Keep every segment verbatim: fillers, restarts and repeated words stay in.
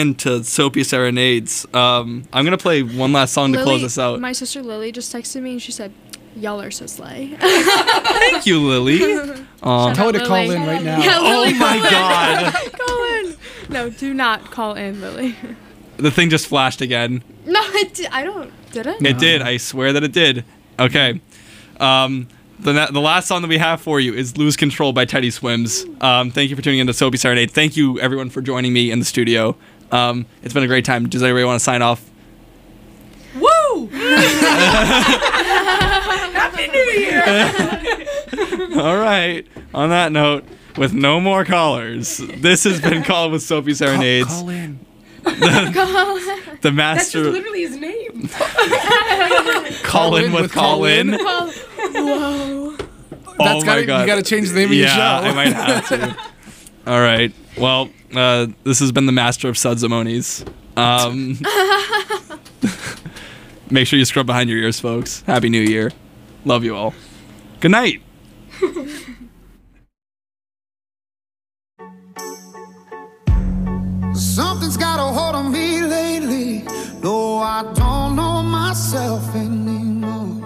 into Soapy Serenades. Um, I'm going to play one last song to Lily, close us out. My sister Lily just texted me and she said, y'all are so slay. Thank you, Lily. Um, Tell her to call in right now. Yeah, Lily, oh my God. Call in. No, do not call in, Lily. The thing just flashed again. No, it di- I don't. Did it? It did. I swear that it did. Okay. Um, the na- the last song that we have for you is "Lose Control" by Teddy Swims. Um, thank you for tuning in to Soapy Serenade. Thank you, everyone, for joining me in the studio. Um, it's been a great time. Does anybody want to sign off? Woo! Happy New Year! All right. On that note, with no more callers, this has been Call with Soapy Serenades. Call, call in. The, the That's just master. literally his name. Call in with Call in. Whoa. Oh That's my gotta, God. You got to change the name of your show. Yeah, I might have to. All right. Well, uh, this has been the Master of Sudsamonies. Um, make sure you scrub behind your ears, folks. Happy New Year. Love you all. Good night. Something's got a hold on me lately. No, I don't know myself anymore.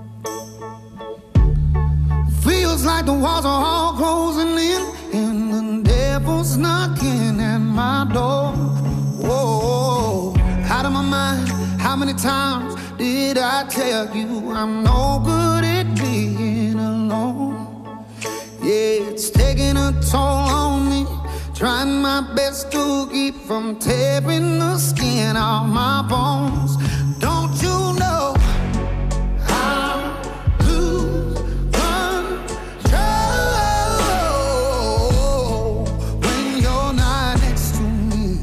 Feels like the walls are all closing in, and the devil's knocking at my door. Whoa, out of my mind. How many times did I tell you I'm no good at being alone? Yeah, it's taking a toll on me. Trying my best to keep from tearing the skin off my bones. Don't you know I lose control when you're not next to me?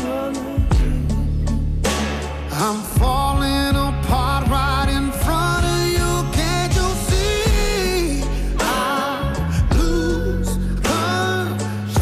I'm falling apart right in front of you. Can't you see? I lose control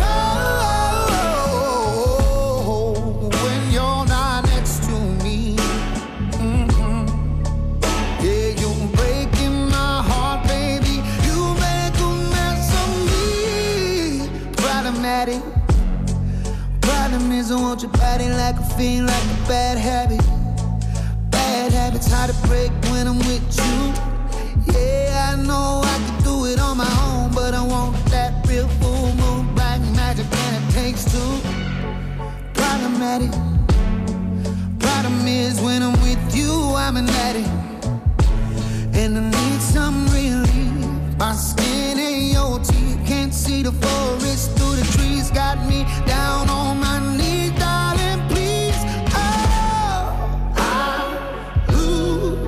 when you're not next to me. Mm-hmm. Yeah, you're breaking my heart, baby. You make a mess of me. Problematic. Problem is I want your body like a fiend, like a bad habit. Bad habits hard to break when I'm with you. Yeah, I know I can do it on my own, but I want that real full moon black magic, and it takes two. Problematic. Problem is when I'm with you, I'm an addict, and I need some relief. My skin and your teeth can't see the forest through the trees. Got me down on my knees, darling, please. Oh, I lose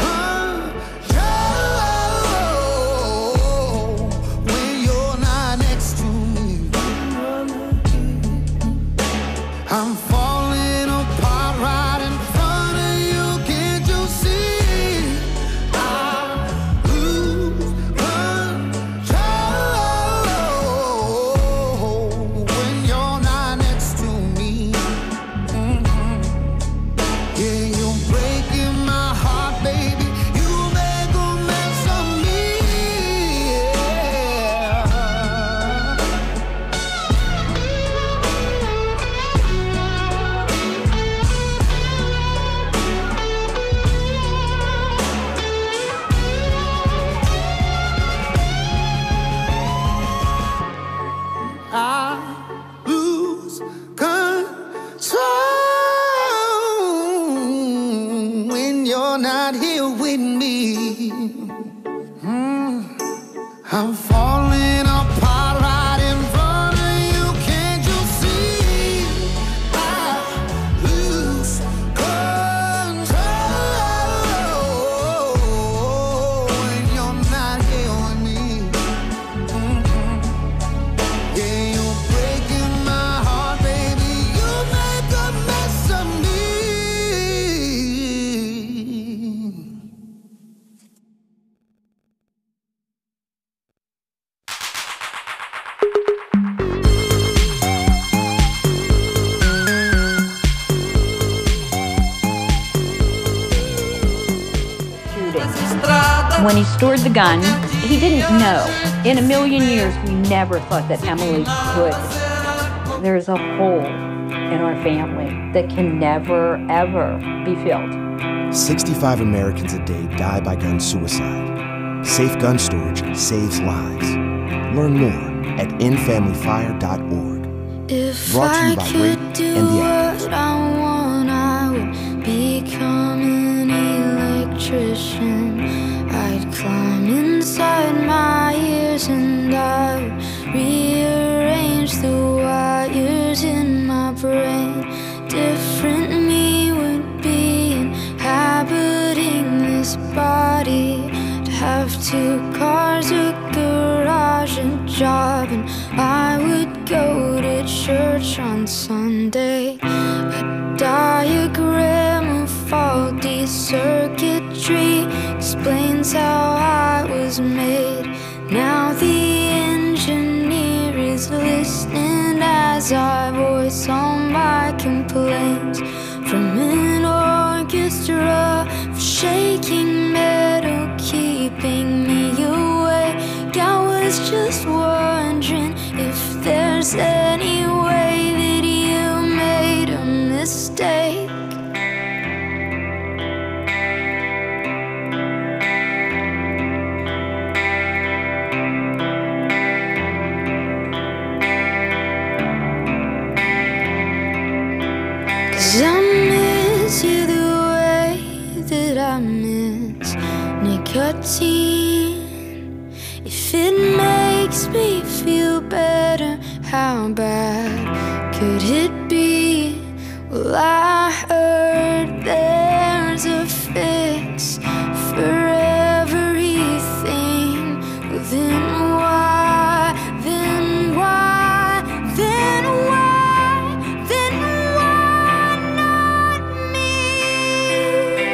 control when you're not next to me. I'm falling apart right in front of you. Can't you see? I lose control when you're not next to me. Mhm. Yeah, you're breaking my heart, baby. You make a mess of me. Yeah. I lose control when you're not here with me. Mm. I'm falling apart right in front of you. Can't you see? I lose control when you're not here with me. Mhm. Yeah, you're breaking my heart, baby. You make a mess of me. When he stored the gun, he didn't know. In a million years, we never thought that Emily could. There's a hole in our family that can never, ever be filled. sixty-five Americans a day die by gun suicide. Safe gun storage saves lives. Learn more at end family fire dot org. If Brought to you I by could Rape do and the Actors. what I want, I would become an electrician. I'd climb inside my ears and I would rearrange the wires in my brain. Different me would be inhabiting this body. To have two cars, a garage, a job, and I would go to church on Sunday. A diagram of faulty circuitry explains how I was made. Now the engineer is listening as I voice all my complaints. From an orchestra of shaking metal keeping me awake, I was just wondering if there's any way that you made a mistake. Cause I miss you the way that I miss nicotine. If it makes me feel better, how bad could it be? Well, I heard there's a fix for everything. Well, then why, then why, then why, then why not me?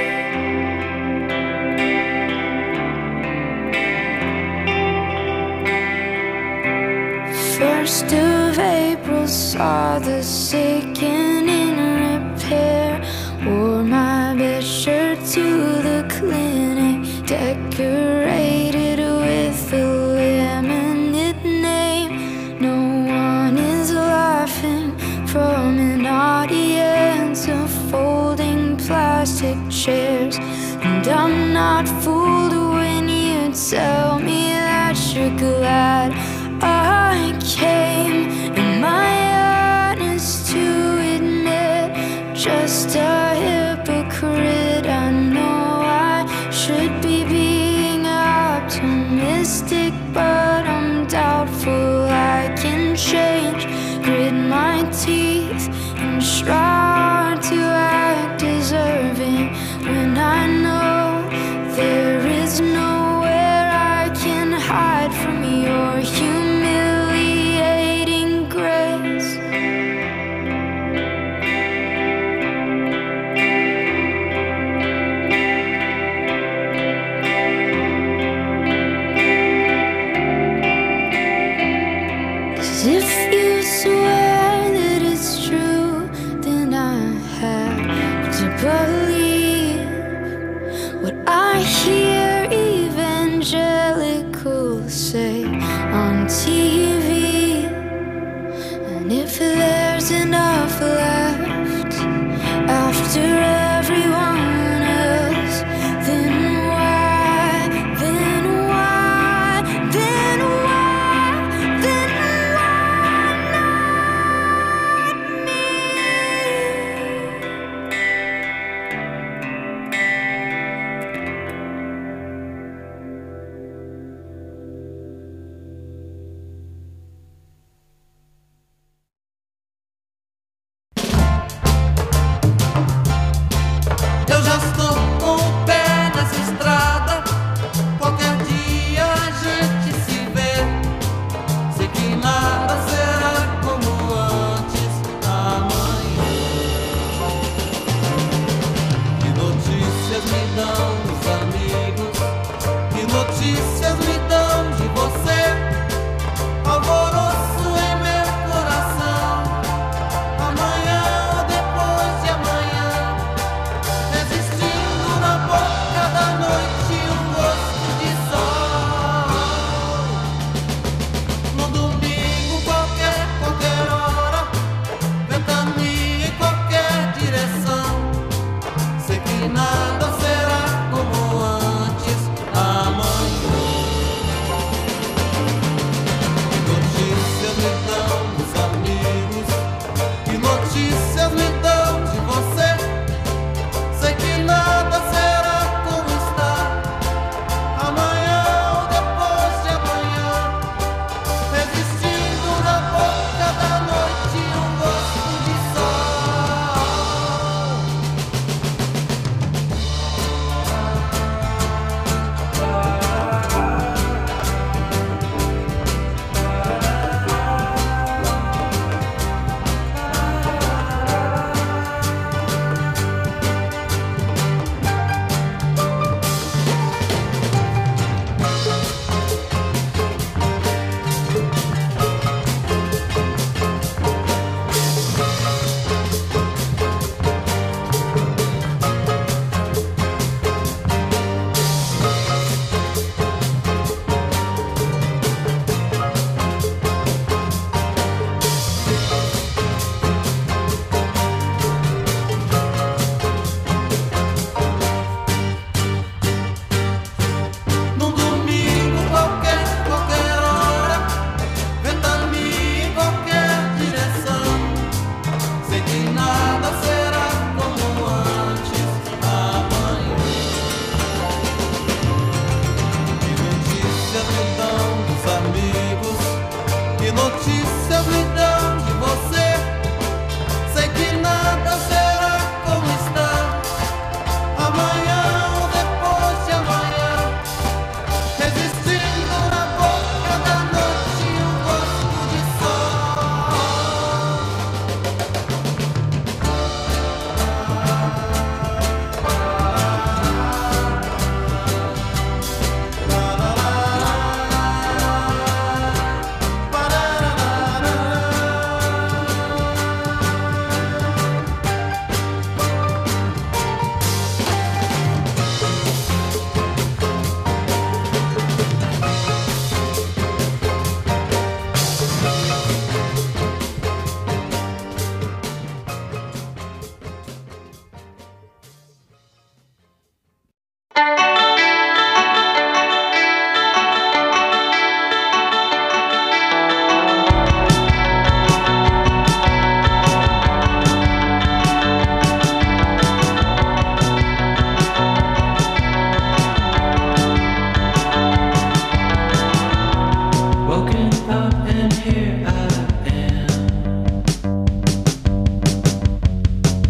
First of April saw the sick and in repair. Wore my best shirt to the clinic, decorated with a laminate name. No one is laughing from an audience of folding plastic chairs. And I'm not fooled when you tell me that you're glad I came. Am I honest to admit, just a hypocrite? I know I should be being optimistic, but I'm doubtful I can change. Grit my teeth and try to act deserving when I know there is nowhere I can hide from your humiliating grace.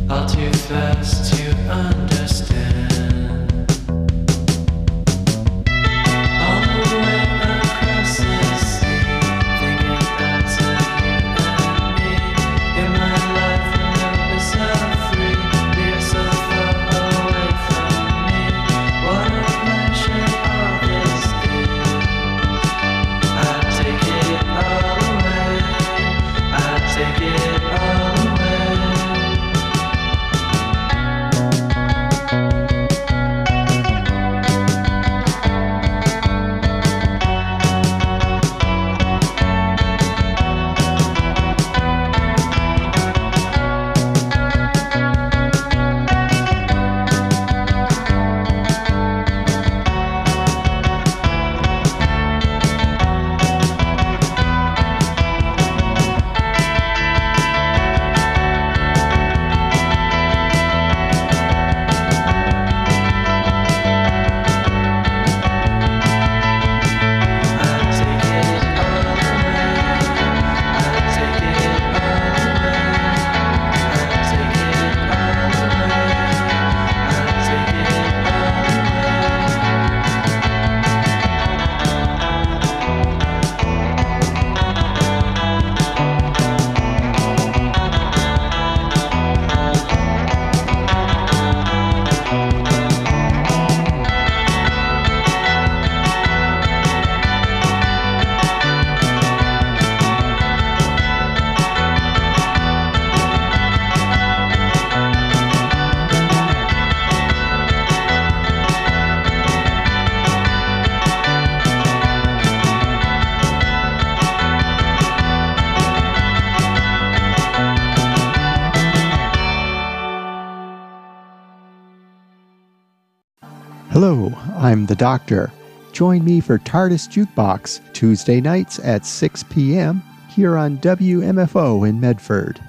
all too fast to understand. All the way across the sea, thinking back to you and me. In my life, when love is so free, we're so far away from me. What a pleasure all this is. I take it all away. I take it all away. Hello, I'm the Doctor. Join me for TARDIS Jukebox, Tuesday nights at six p.m. here on W M F O in Medford.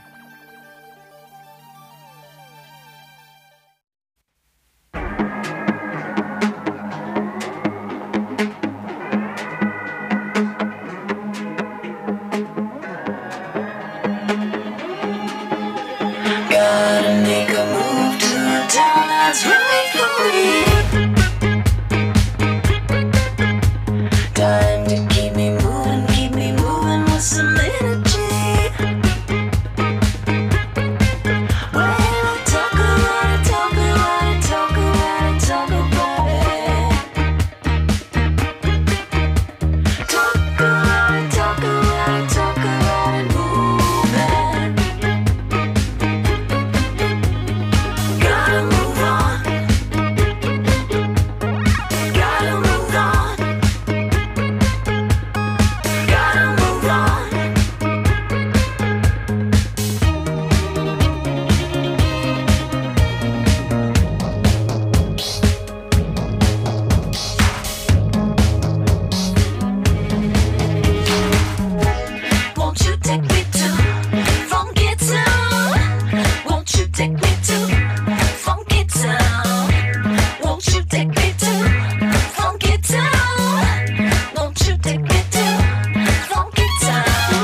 Gotta make a move to a town that's right for me. Time to keep me moving, keep me moving with some energy. Well, I talk about it, talk about it, talk about it, talk about it. Talk about it, talk about it, talk about it, moving. Gotta move on. Gotta move on. Gotta move on. Won't you take me to Funky Town? Won't you take me to Funky Town? Won't you take me to Funky Town? Won't you take me to Funky Town?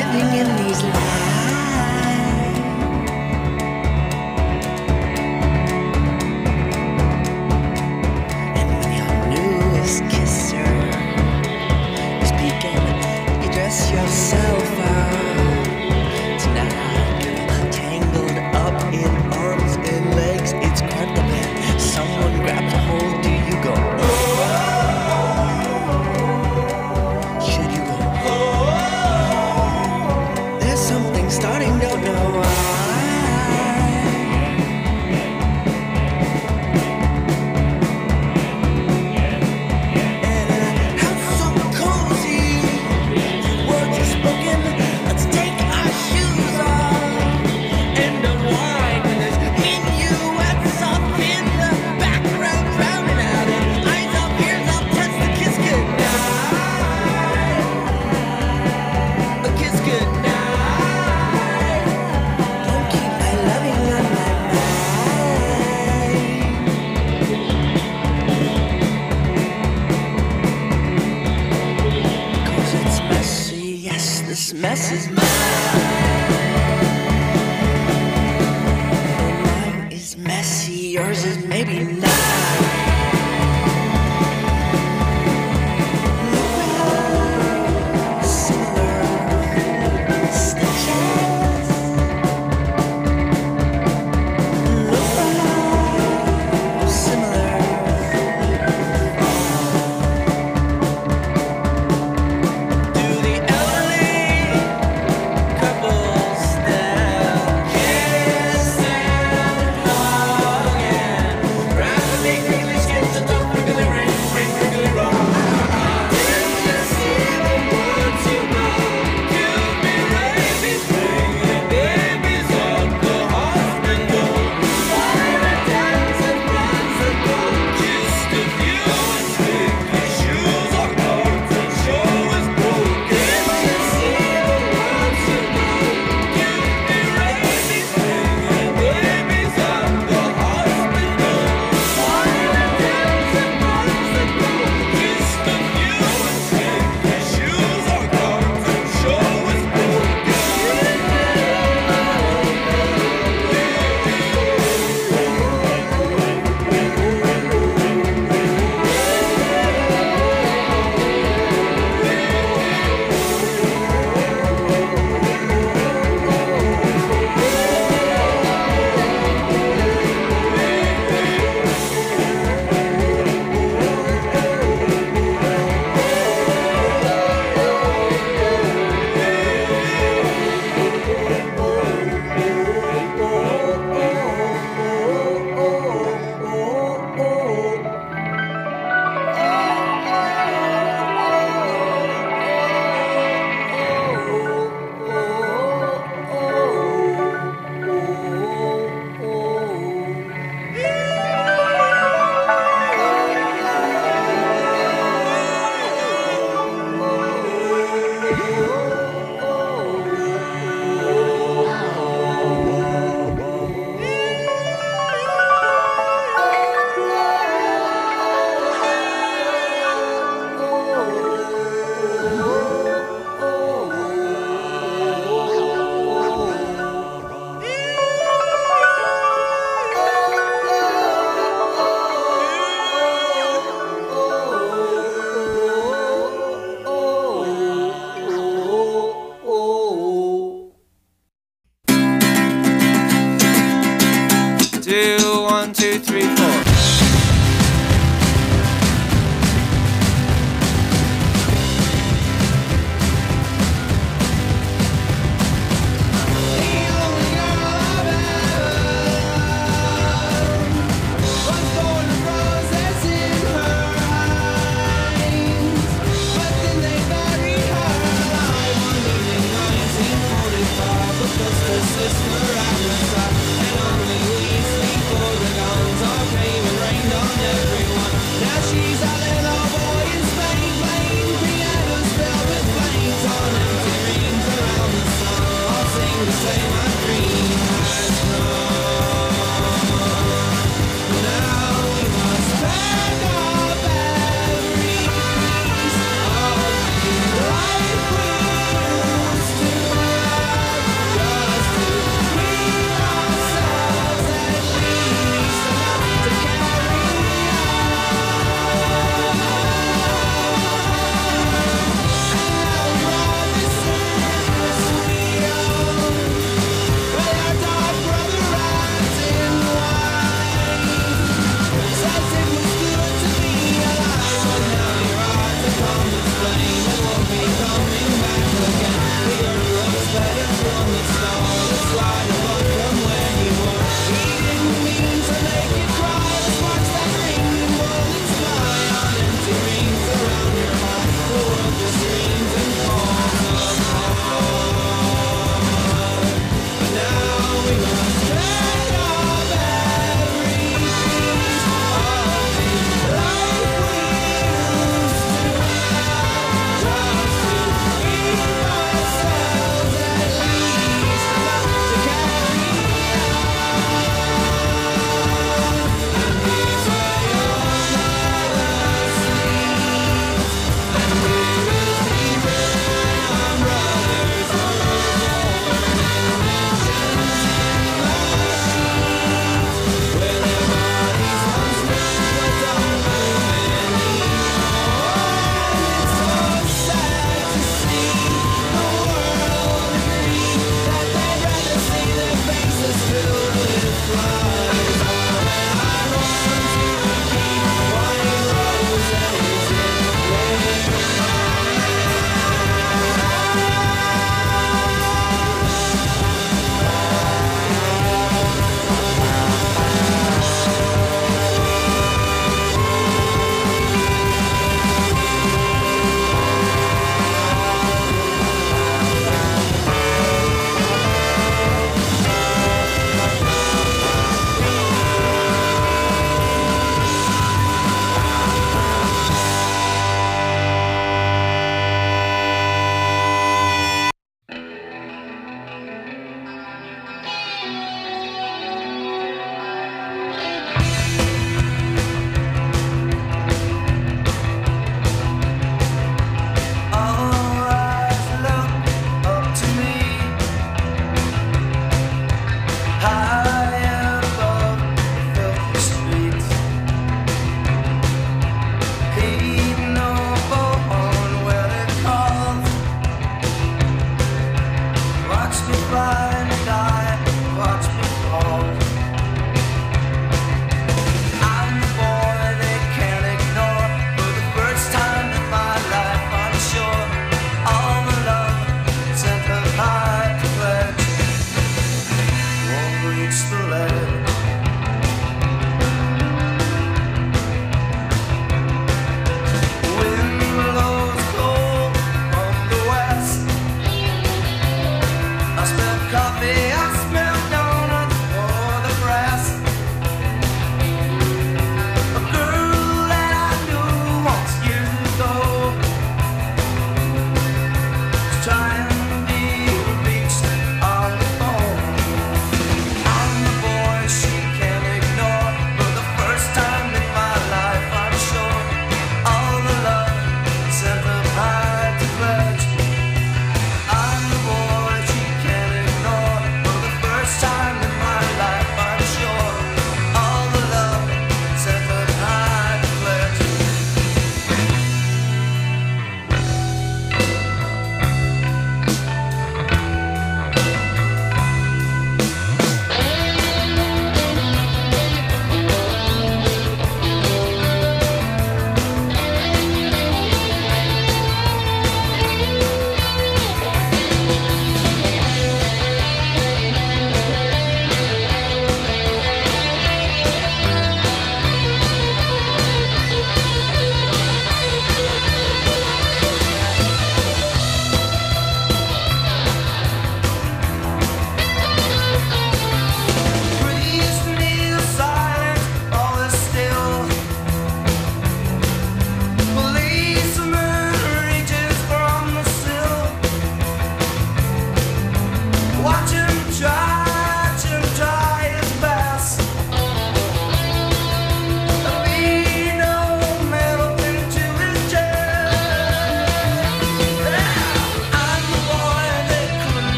living in these lies. And when your newest kisser is speaking, you dress yourself out. Tonight, you're tangled up in arms and legs. It's quite the plan. Someone grabs a hold. Do you go? Should you go? There's something starting, don't know why. And in a house so cozy, words are spoken. Let's take our shoes off and unwind. And there's minuets up in the background, drowning out. And eyes up, ears up, touch the kiss goodnight. A kiss goodnight. Don't keep my loving on my mind. 'Cause it's messy, yes, this mess is mine. Mine is messy, yours is maybe not. Similar stitches. Similar. Do the elderly couple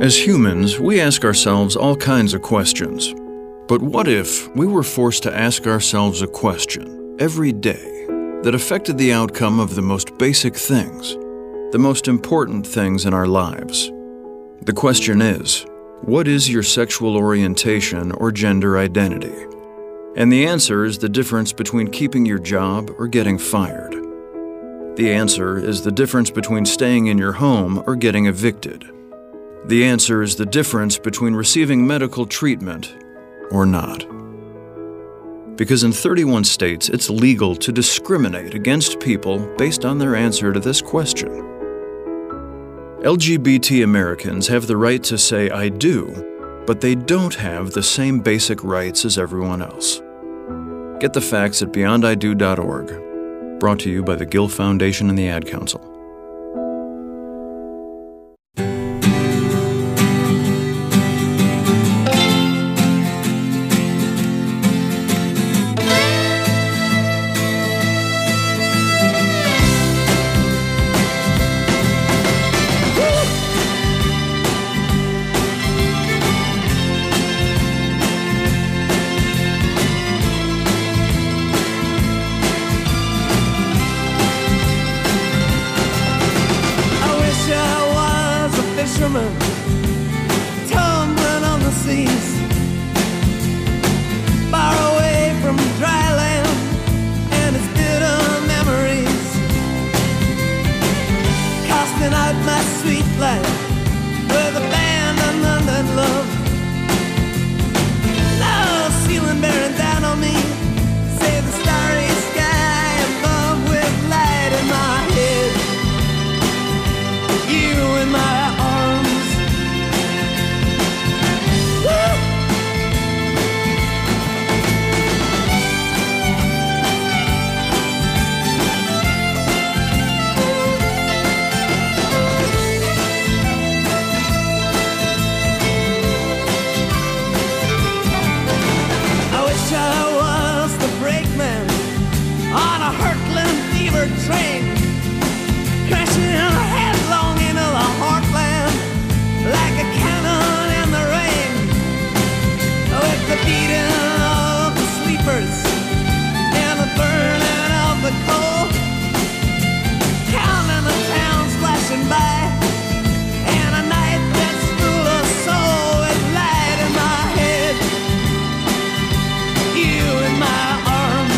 As humans, we ask ourselves all kinds of questions. But what if we were forced to ask ourselves a question every day that affected the outcome of the most basic things, the most important things in our lives? The question is, what is your sexual orientation or gender identity? And the answer is the difference between keeping your job or getting fired. The answer is the difference between staying in your home or getting evicted. The answer is the difference between receiving medical treatment or not. Because in thirty-one states, it's legal to discriminate against people based on their answer to this question. L G B T Americans have the right to say I do, but they don't have the same basic rights as everyone else. Get the facts at beyond I do dot org. Brought to you by the Gill Foundation and the Ad Council. Tumbling on the seas, far away from dry land and its bitter memories, casting out my sweet life with abandon and love. Now ceiling bearing down on me, say the starry sky above with light in my head, you in my train, crashing headlong into the heartland like a cannon in the rain, with the beating of the sleepers and the burning of the coal, counting the towns flashing by, and a night that's full of soul with light in my head, you in my arms.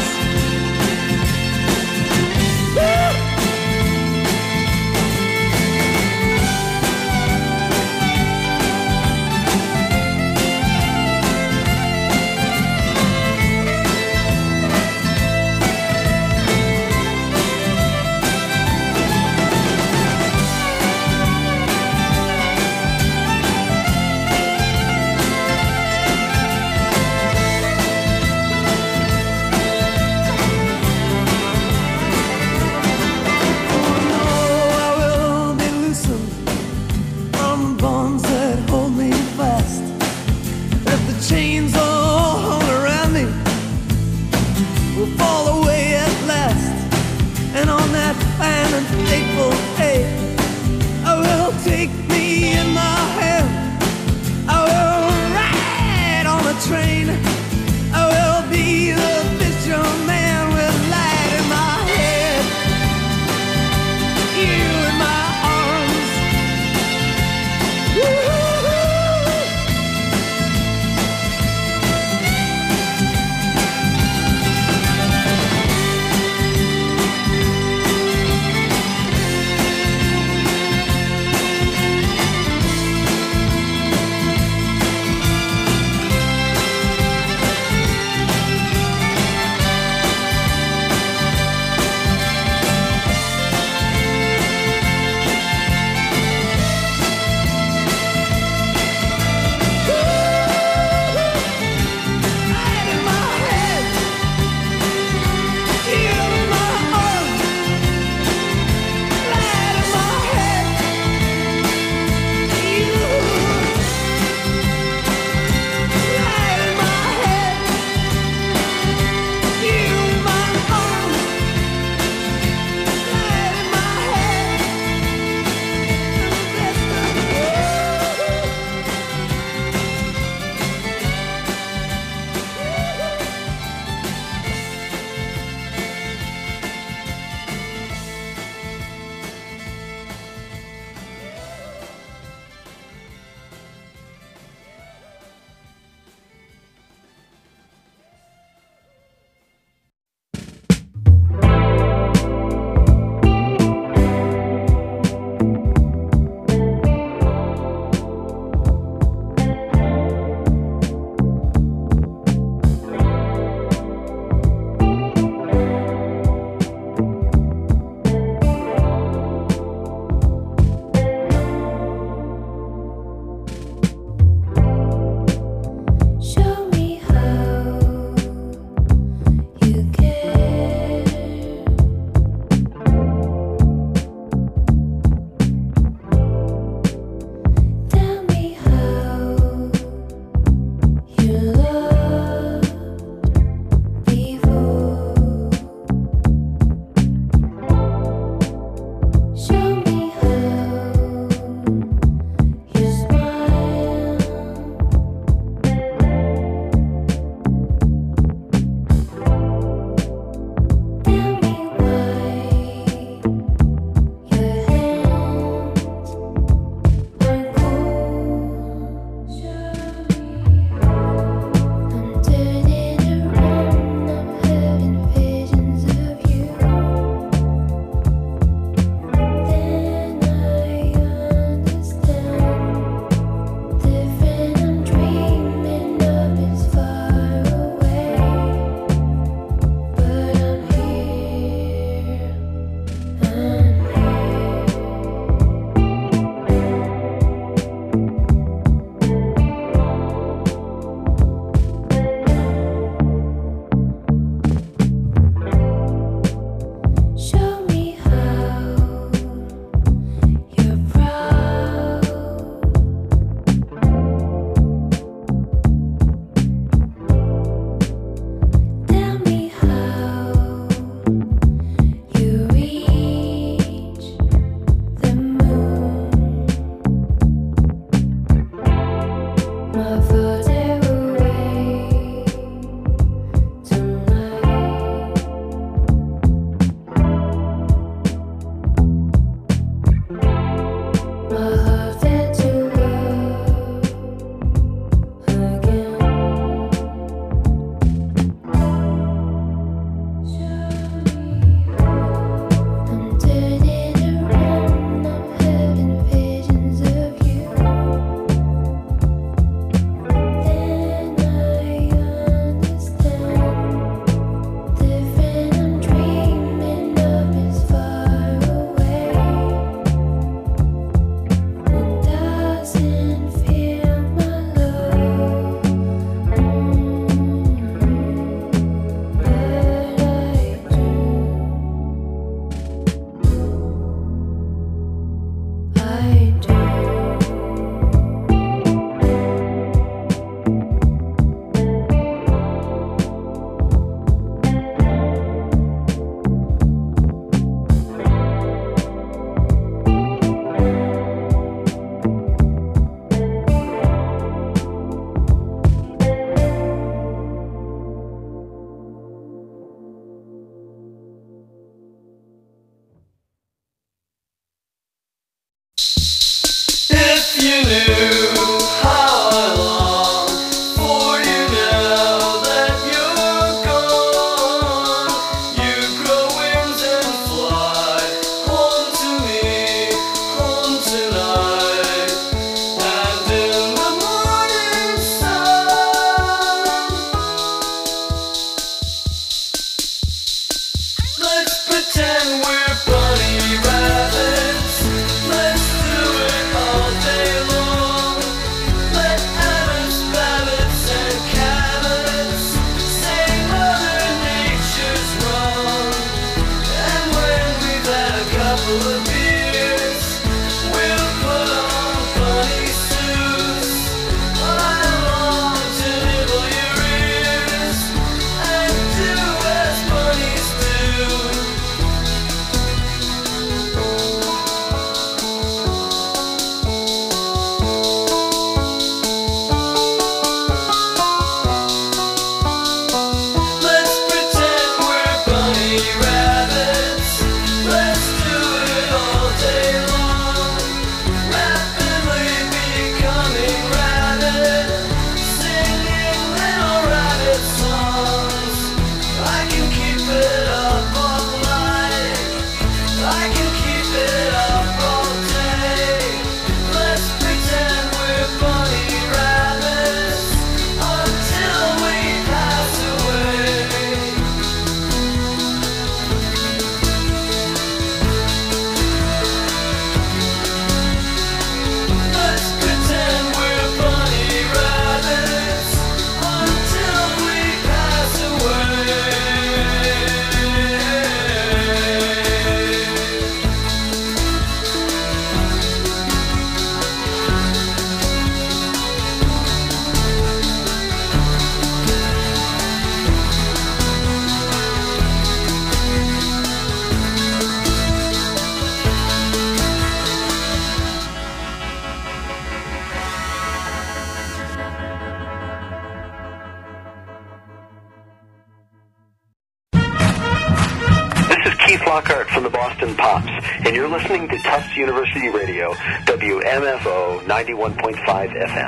Keith Lockhart from the Boston Pops, and you're listening to Tufts University Radio, W M F O ninety-one point five F M.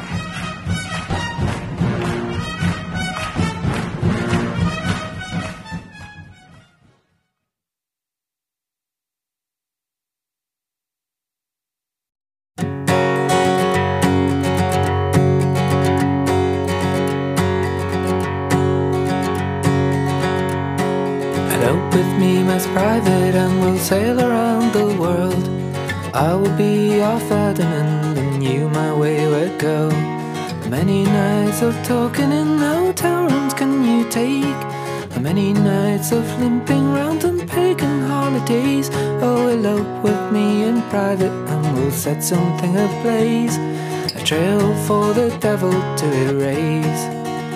Private and we'll sail around the world. I will be your Ferdinand and you my wayward girl. How many nights of talking in hotel rooms can you take? How many nights of limping round on pagan holidays? Oh, elope with me in private and we'll set something ablaze, a trail for the devil to erase.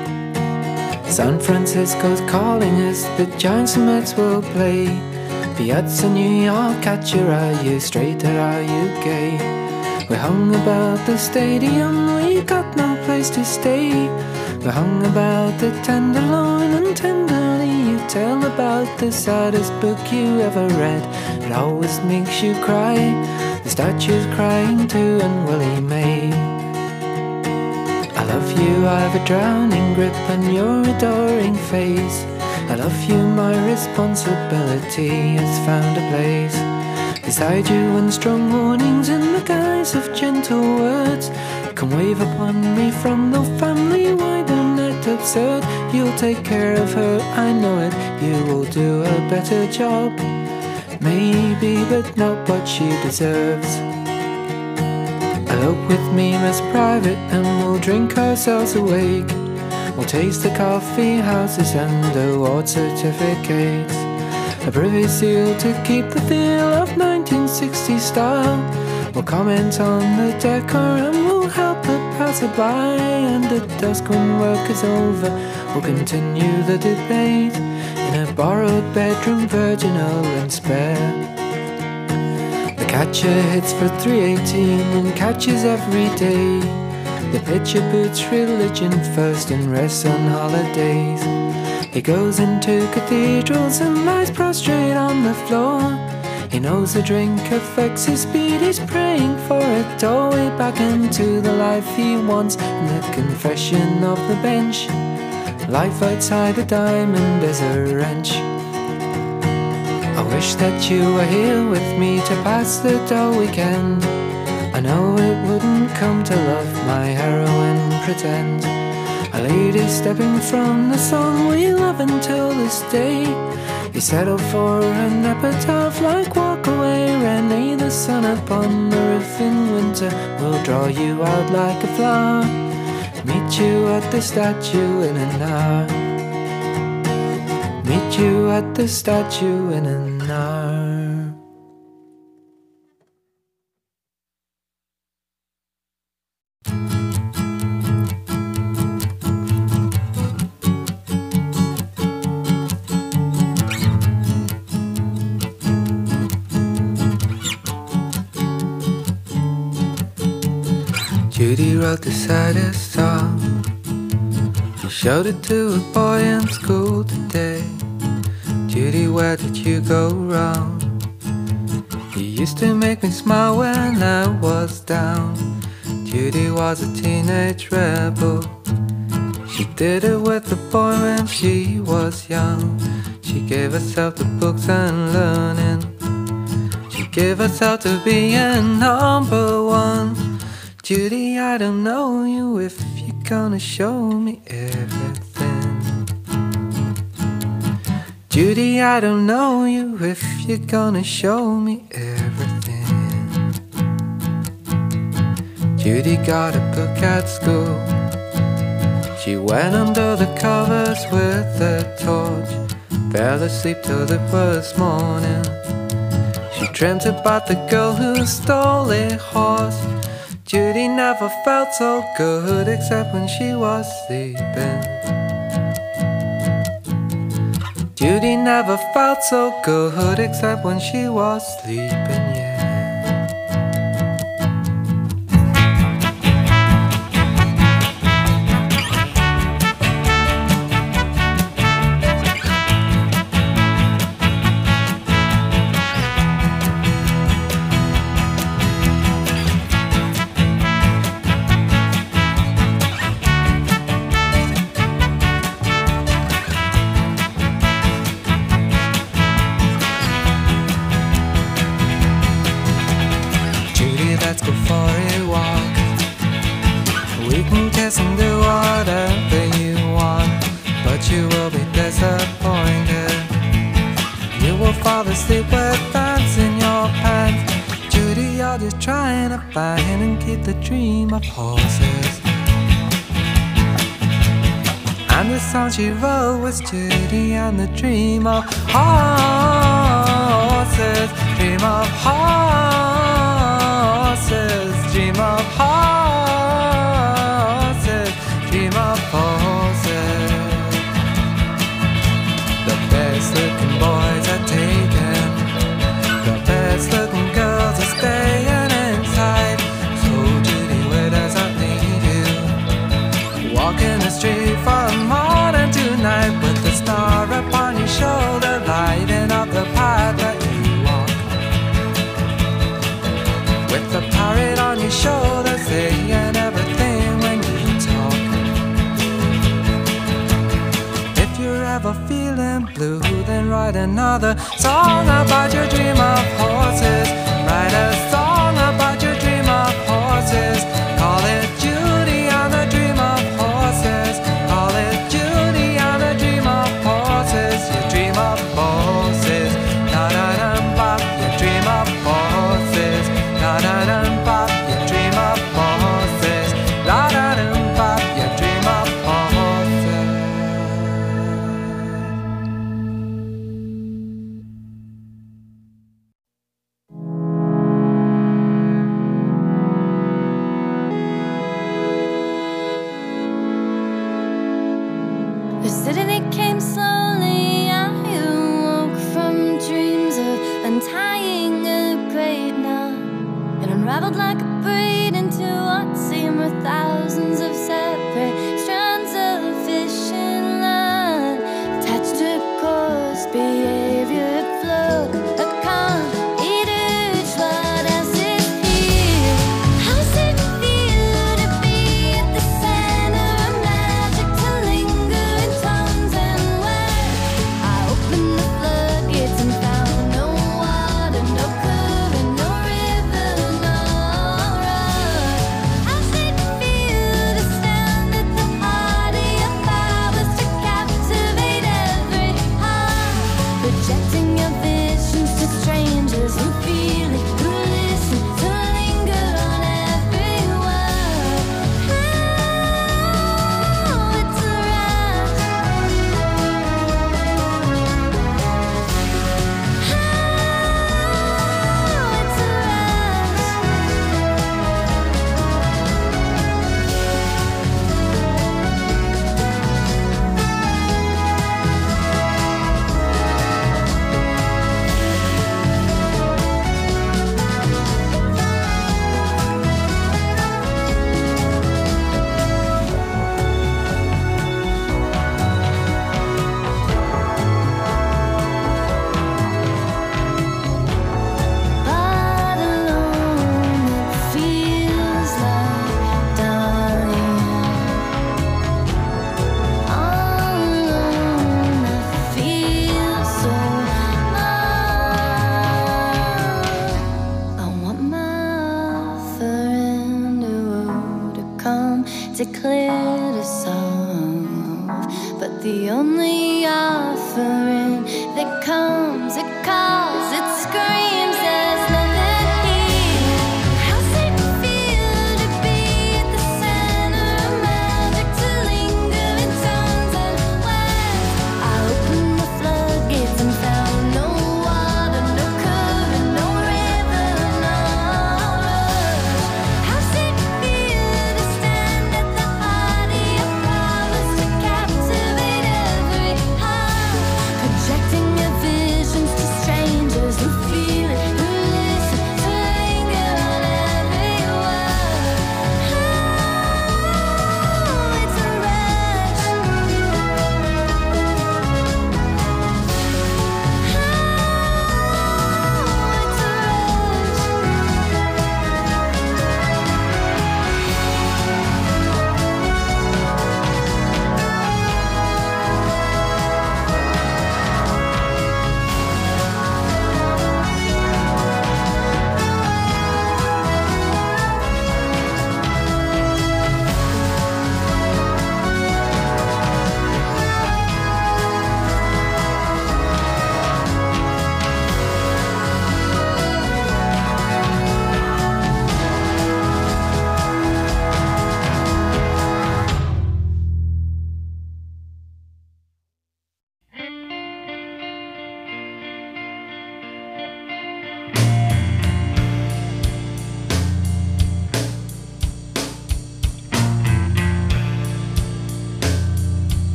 San Francisco's calling us, the Giants and Mets will play. Piazza New York, at you, are you straight or are you gay? We hung about the stadium, we got no place to stay. We hung about the Tenderloin and tenderly you tell about the saddest book you ever read. It always makes you cry, the statue's crying too and Willie May. I love you, I've a drowning grip on your adoring face. I love you, my responsibility has found a place beside you, and strong warnings in the guise of gentle words can wave upon me from the family wide and net absurd. You'll take care of her, I know it, you will do a better job, maybe, but not what she deserves. Elope with me, Miss Private, and we'll drink ourselves awake. We'll taste the coffee houses and award certificates, a privy seal to keep the feel of nineteen sixties style. We'll comment on the decor and we'll help the passerby, and at dusk when work is over we'll continue the debate in a borrowed bedroom, virginal and spare. The catcher hits for three eighteen and catches every day. The pitcher puts religion first and rests on holidays. He goes into cathedrals and lies prostrate on the floor. He knows the drink affects his speed. He's praying for a doorway back into the life he wants. In the confession of the bench, life outside the diamond is a wrench. I wish that you were here with me to pass the dull weekend. I know it wouldn't come to love my heroine pretend. A lady stepping from the sun we love until this day. You settle for an epitaph like walk away. Renee, the sun upon the roof in winter will draw you out like a flower. Meet you at the statue in an hour. Meet you at the statue in an hour. Judy wrote the saddest song. She showed it to a boy in school today. Judy, where did you go wrong? You used to make me smile when I was down. Judy was a teenage rebel. She did it with a boy when she was young. She gave herself to books and learning. She gave herself to being number one. Judy, I don't know you if you're gonna show me everything. Judy, I don't know you if you're gonna show me everything. Judy got a book at school. She went under the covers with a torch. Fell asleep till it was morning. She dreamt about the girl who stole a horse. Judy never felt so good except when she was sleeping. Judy never felt so good except when she was sleeping, yeah. Sleep with fans in your pants. Judy, you're just trying to find and keep the dream of horses. And the song she wrote was Judy and the dream of horses. Dream of horses. Dream of horses. Dream of horses. The best looking boys are taken. The best looking girls are staying inside. So Judy, where does that lead you? Walking the street from morning to night, with the star upon your shoulder, lighting up the path that you walk. With the parrot on your shoulder, saying everything when you talk. If you're ever feeling blue, then write another song about your dream of horses. Write a song about your dream of horses. Call it Judy and the dream of horses. Call it Judy and the dream of horses. Your dream of horses. Na na na bop. Your dream of horses. Na na na bop. Your dream of horses. La na na bop. Your dream of horses. come